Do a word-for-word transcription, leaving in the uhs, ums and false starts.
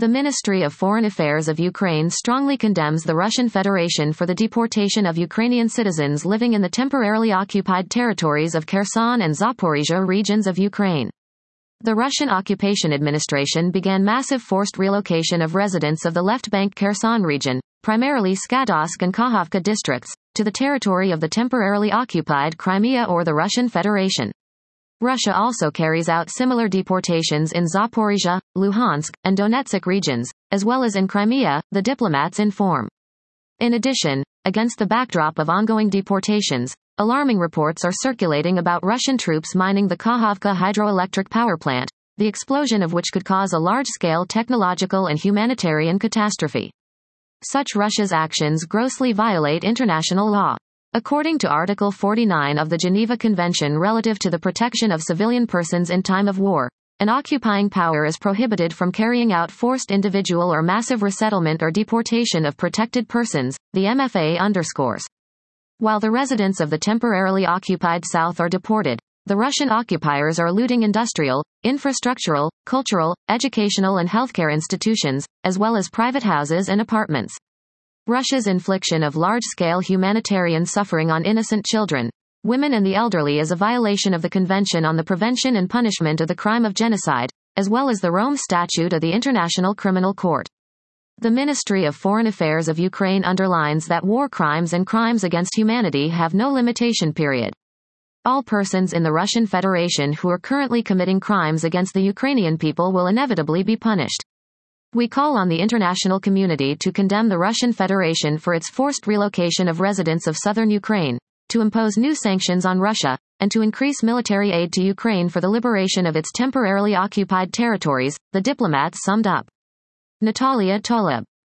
The Ministry of Foreign Affairs of Ukraine strongly condemns the Russian Federation for the deportation of Ukrainian citizens living in the temporarily occupied territories of Kherson and Zaporizhzhia regions of Ukraine. The Russian occupation administration began massive forced relocation of residents of the left bank Kherson region, primarily Skadovsk and Kakhovka districts, to the territory of the temporarily occupied Crimea or the Russian Federation. Russia also carries out similar deportations in Zaporizhzhia, Luhansk, and Donetsk regions, as well as in Crimea, the diplomats inform. In addition, against the backdrop of ongoing deportations, alarming reports are circulating about Russian troops mining the Kakhovka hydroelectric power plant, the explosion of which could cause a large-scale technological and humanitarian catastrophe. Such Russia's actions grossly violate international law. According to Article forty-nine of the Geneva Convention relative to the protection of civilian persons in time of war, an occupying power is prohibited from carrying out forced individual or massive resettlement or deportation of protected persons, the M F A underscores. While the residents of the temporarily occupied South are deported, the Russian occupiers are looting industrial, infrastructural, cultural, educational and healthcare institutions, as well as private houses and apartments. Russia's infliction of large-scale humanitarian suffering on innocent children, women and the elderly is a violation of the Convention on the Prevention and Punishment of the Crime of Genocide, as well as the Rome Statute of the International Criminal Court. The Ministry of Foreign Affairs of Ukraine underlines that war crimes and crimes against humanity have no limitation period. All persons in the Russian Federation who are currently committing crimes against the Ukrainian people will inevitably be punished. We call on the international community to condemn the Russian Federation for its forced relocation of residents of southern Ukraine, to impose new sanctions on Russia, and to increase military aid to Ukraine for the liberation of its temporarily occupied territories, the diplomats summed up. Natalia Toleb.